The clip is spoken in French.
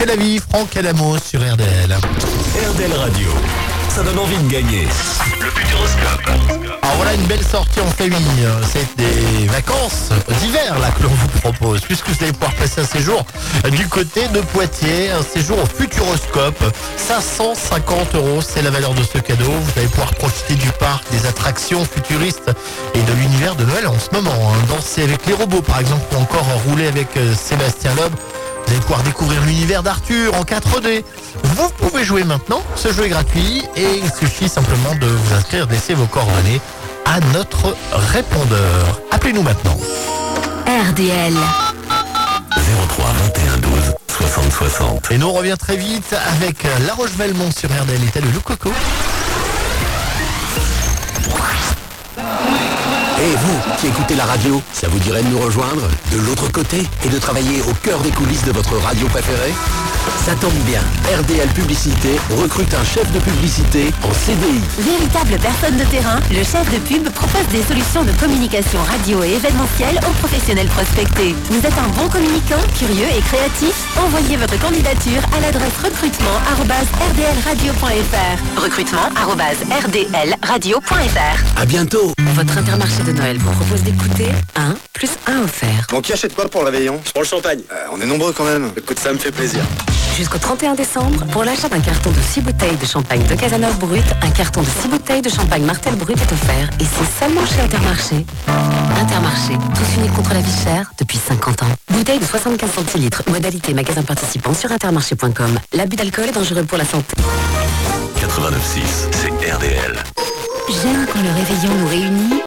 la vie, Franck Adamo sur RDL. RDL Radio, ça donne envie de gagner. Le Futuroscope. Alors voilà une belle sortie en famille. C'est des vacances d'hiver là que l'on vous propose, puisque vous allez pouvoir passer un séjour du côté de Poitiers, un séjour au Futuroscope. 550 €, c'est la valeur de ce cadeau. Vous allez pouvoir profiter du parc, des attractions futuristes et de l'univers de Noël en ce moment. Danser avec les robots par exemple, ou encore rouler avec Sébastien Loeb. Vous allez pouvoir découvrir l'univers d'Arthur en 4D. Vous pouvez jouer maintenant, ce jeu est gratuit et il suffit simplement de vous inscrire, de laisser vos coordonnées à notre répondeur. Appelez-nous maintenant. RDL 03 21 12 60 60. Et nous on revient très vite avec La Roche-Belmont sur RDL. Et le Coco. Et vous, qui écoutez la radio, ça vous dirait de nous rejoindre de l'autre côté et de travailler au cœur des coulisses de votre radio préférée? Ça tombe bien, RDL Publicité recrute un chef de publicité en CDI. Véritable personne de terrain, le chef de pub propose des solutions de communication radio et événementielle aux professionnels prospectés. Vous êtes un bon communicant, curieux et créatif? Envoyez votre candidature à l'adresse recrutement@rdlradio.fr. Recrutement@rdlradio.fr. À bientôt. Votre Intermarché de Noël vous propose d'écouter 1 plus 1 offert. Bon, qui achète quoi pour le réveillon? Je prends le champagne. On est nombreux quand même. Écoute, ça me fait plaisir. Jusqu'au 31 décembre, pour l'achat d'un carton de 6 bouteilles de champagne de Casanova Brut, un carton de 6 bouteilles de champagne Martel Brut est offert. Et c'est seulement chez Intermarché. Intermarché, tous unis contre la vie chère depuis 50 ans. Bouteille de 75 centilitres, modalité magasin participant sur intermarché.com. L'abus d'alcool est dangereux pour la santé. 89.6, c'est RDL. J'aime quand le réveillon nous réunit